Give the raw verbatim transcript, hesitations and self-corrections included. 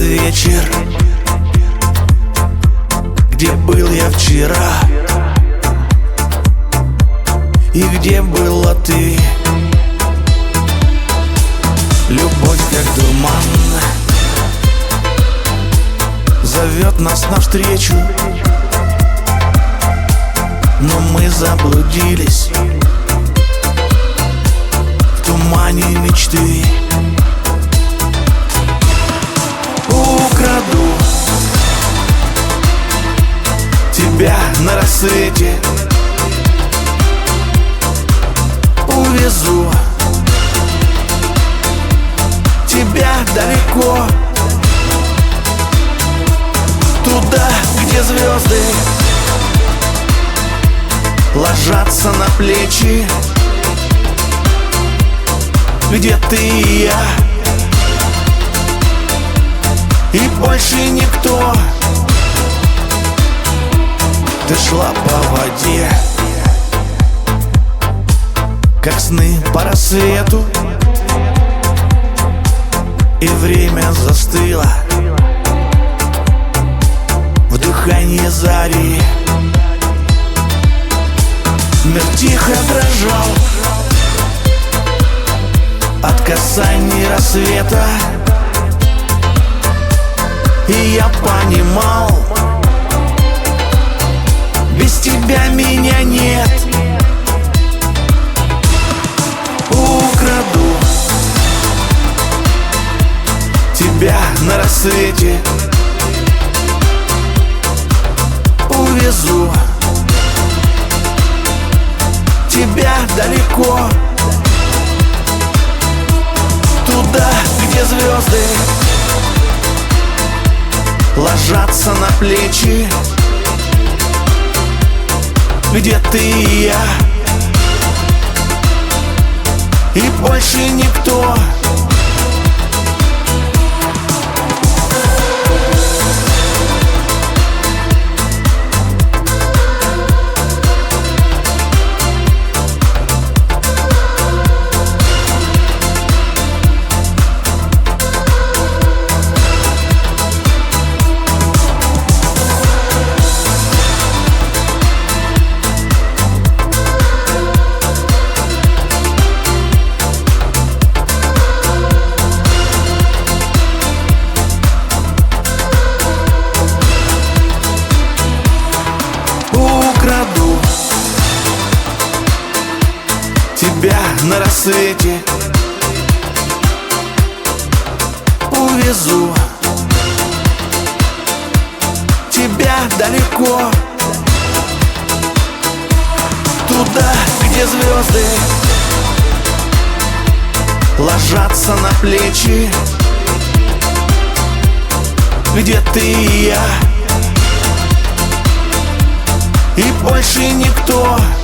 вечер, где был я вчера, и где была ты. Любовь как дурман зовет нас навстречу, но мы заблудились в тумане мечты. Украду тебя на рассвете, увезу тебя далеко, туда, где звезды ложатся на плечи, где ты и я, и больше никто. Ты шла по воде, как сны по рассвету, и время застыло в дыхании зари. Мир тихо дрожал от касаний рассвета, и я понимал, без тебя меня нет. Украду тебя на рассвете, увезу тебя далеко, туда, где звезды ложатся на плечи, где ты и я, и больше никто. Украду тебя на рассвете, увезу тебя далеко, туда, где звезды ложатся на плечи, где ты и я, и больше никто.